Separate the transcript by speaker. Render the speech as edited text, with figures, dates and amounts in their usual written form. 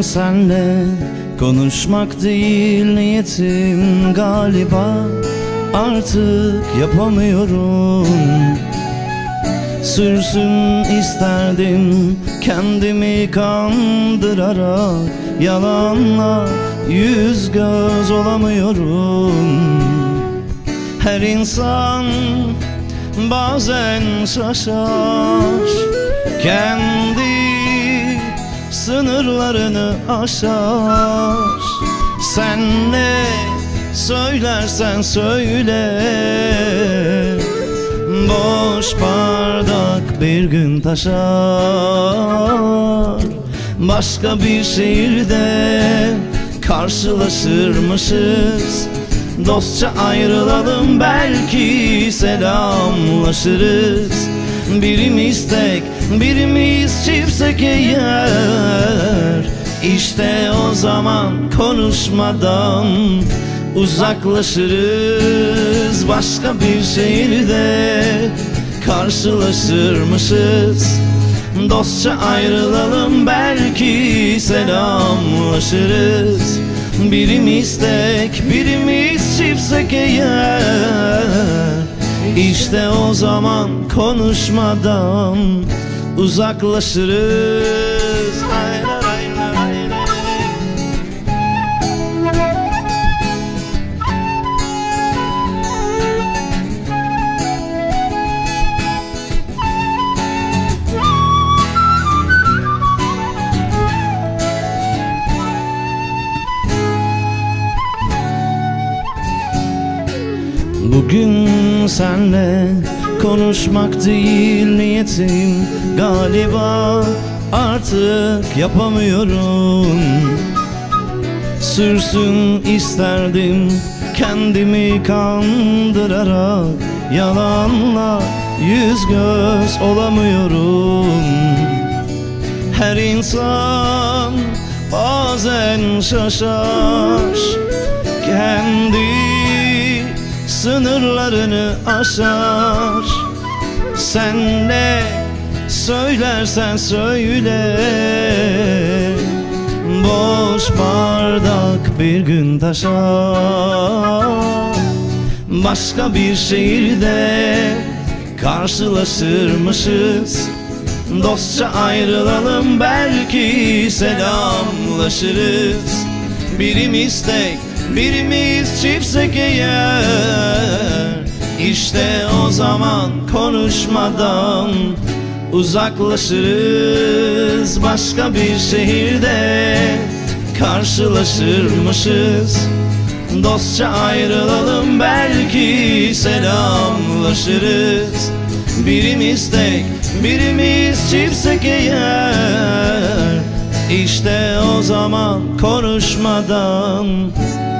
Speaker 1: senle konuşmak değil niyetim galiba. Artık yapamıyorum. Sürsün isterdim kendimi kandırarak. Yalanla yüz göz olamıyorum. Her insan bazen şaşar, kendi sınırlarını aşar. Sen ne söylersen söyle, boş bardak bir gün taşar. Başka bir şehirde karşılaşırmışız, dostça ayrılalım belki selamlaşırız. Birimiz tek, birimiz çiftsek eğer, İşte o zaman konuşmadan uzaklaşırız. Başka bir şehirde karşılaşırmışız, dostça ayrılalım belki selamlaşırız. Birimiz tek, birimiz çiftsek eğer, İşte o zaman konuşmadan uzaklaşırız. Bugün senle konuşmak değil niyetim galiba. Artık yapamıyorum. Sürsün isterdim kendimi kandırarak. Yalanla yüz göz olamıyorum. Her insan bazen şaşar, kendi sınırlarını aşar. Sen ne söylersen söyle, boş bardak bir gün taşar. Başka bir şehirde karşılaşırmışız, dostça ayrılalım belki selamlaşırız. Birimiz tek, birimiz çiftsek eğer, İşte o zaman konuşmadan uzaklaşırız. Başka bir şehirde karşılaşırmışız, dostça ayrılalım belki selamlaşırız. Birimiz tek, birimiz çiftsek eğer, İşte o zaman konuşmadan